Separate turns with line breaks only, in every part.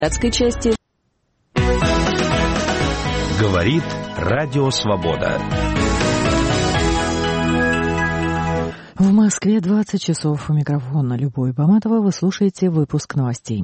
части.
Говорит Радио Свобода.
В Москве 20 часов. У микрофона Любовь Баматова. Вы слушаете выпуск новостей.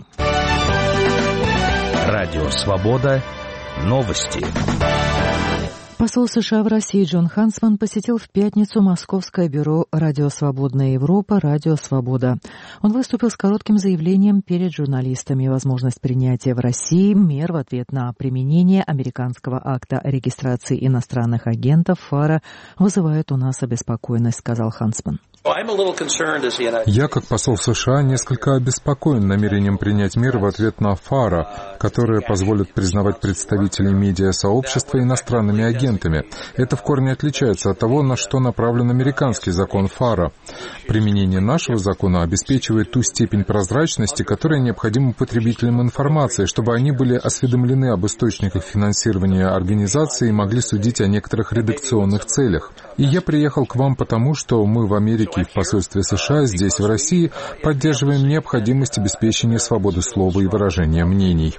Радио Свобода. Новости.
Посол США в России Джон Хансман посетил в пятницу Московское бюро «Радио Свободная Европа» «Радио Свобода». Он выступил с коротким заявлением перед журналистами. Возможность принятия в России мер в ответ на применение американского акта о регистрации иностранных агентов ФАРа вызывает у нас обеспокоенность, сказал Хансман.
Я, как посол США, несколько обеспокоен намерением принять меры в ответ на ФАРа, которые позволят признавать представителей медиасообщества иностранными агентами. Это в корне отличается от того, на что направлен американский закон ФАРа. Применение нашего закона обеспечивает ту степень прозрачности, которая необходима потребителям информации, чтобы они были осведомлены об источниках финансирования организации и могли судить о некоторых редакционных целях. И я приехал к вам потому, что мы в Америке и в посольстве США здесь, в России, поддерживаем необходимость обеспечения свободы слова и выражения мнений.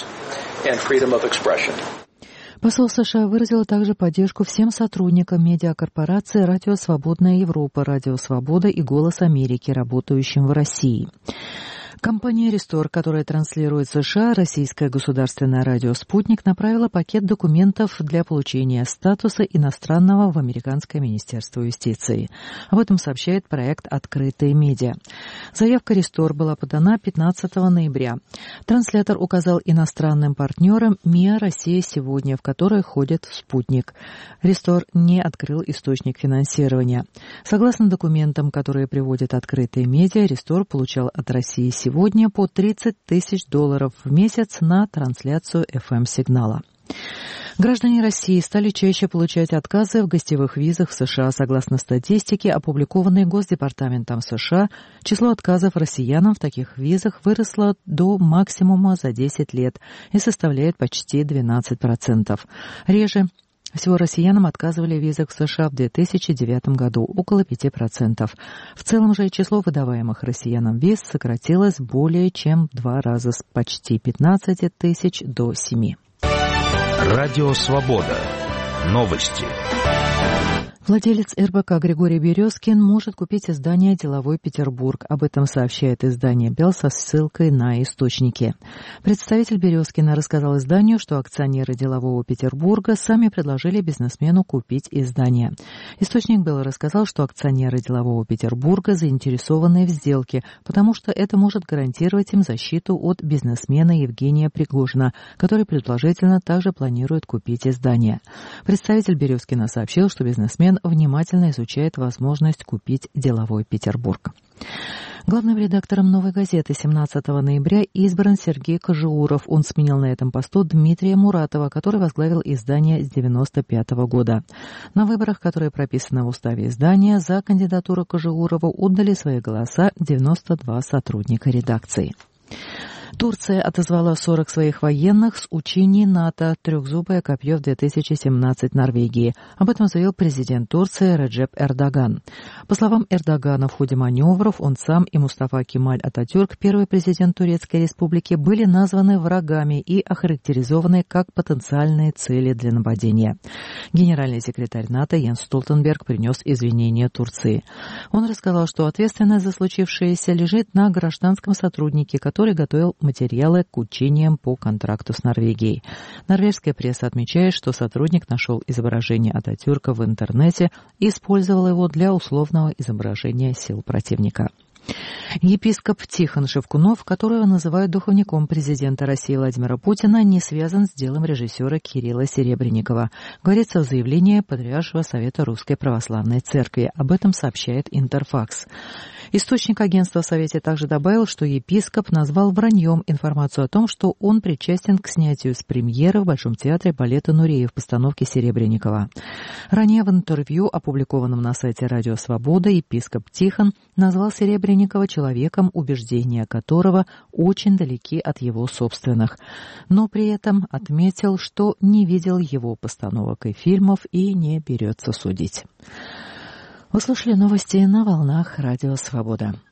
Посол США выразил также поддержку всем сотрудникам медиакорпорации «Радио Свободная Европа», «Радио Свобода» и «Голос Америки», работающим в России. Компания «Рестор», которая транслирует в США российское государственное радио «Спутник», направила пакет документов для получения статуса иностранного в Американское министерство юстиции. Об этом сообщает проект «Открытые медиа». Заявка «Рестор» была подана 15 ноября. Транслятор указал иностранным партнерам МИА «Россия сегодня», в которой ходит «Спутник». «Рестор» не открыл источник финансирования. Согласно документам, которые приводят «Открытые медиа», «Рестор» получал от России сегодня по $30 тысяч в месяц на трансляцию FM-сигнала. Граждане России стали чаще получать отказы в гостевых визах в США. Согласно статистике, опубликованной Госдепартаментом США, число отказов россиянам в таких визах выросло до максимума за 10 лет и составляет почти 12%. Реже всего россиянам отказывали в визах в США в 2009 году, около 5%. В целом же число выдаваемых россиянам виз сократилось более чем в 2 раза, с почти 15 тысяч до 7.
Радио Свобода. Новости.
Владелец РБК Григорий Березкин может купить издание «Деловой Петербург». Об этом сообщает издание «Белл» со ссылкой на источники. Представитель Березкина рассказал изданию, что акционеры «Делового Петербурга» сами предложили бизнесмену купить издание. Источник «Белл» рассказал, что акционеры «Делового Петербурга» заинтересованы в сделке, потому что это может гарантировать им защиту от бизнесмена Евгения Пригожина, который предположительно также планирует купить издание. Представитель Березкина сообщил, что бизнесмен внимательно изучает возможность купить «Деловой Петербург». Главным редактором «Новой газеты» 17 ноября избран Сергей Кожеуров. Он сменил на этом посту Дмитрия Муратова, который возглавил издание с 1995 года. На выборах, которые прописаны в уставе издания, за кандидатуру Кожеурова отдали свои голоса 92 сотрудника редакции. Турция отозвала 40 своих военных с учений НАТО «Трехзубое копье» в 2017 Норвегии. Об этом заявил президент Турции Реджеп Эрдоган. По словам Эрдогана, в ходе маневров он сам и Мустафа Кемаль Ататюрк, первый президент Турецкой Республики, были названы врагами и охарактеризованы как потенциальные цели для нападения. Генеральный секретарь НАТО Йенс Столтенберг принес извинения Турции. Он рассказал, что ответственность за случившееся лежит на гражданском сотруднике, который готовил материалы к учениям по контракту с Норвегией. Норвежская пресса отмечает, что сотрудник нашел изображение Ататюрка в интернете и использовал его для условного изображения сил противника. Епископ Тихон Шевкунов, которого называют духовником президента России Владимира Путина, не связан с делом режиссера Кирилла Серебренникова, говорится в заявлении Патриаршего совета Русской Православной Церкви. Об этом сообщает Интерфакс. Источник агентства в Совете также добавил, что епископ назвал враньем информацию о том, что он причастен к снятию с премьеры в Большом театре балета «Нуреев» в постановке Серебренникова. Ранее в интервью, опубликованном на сайте «Радио Свобода», епископ Тихон назвал Серебренникова человеком, убеждения которого очень далеки от его собственных, но при этом отметил, что не видел его постановок и фильмов и не берется судить. Вы слушали новости на волнах Радио Свобода.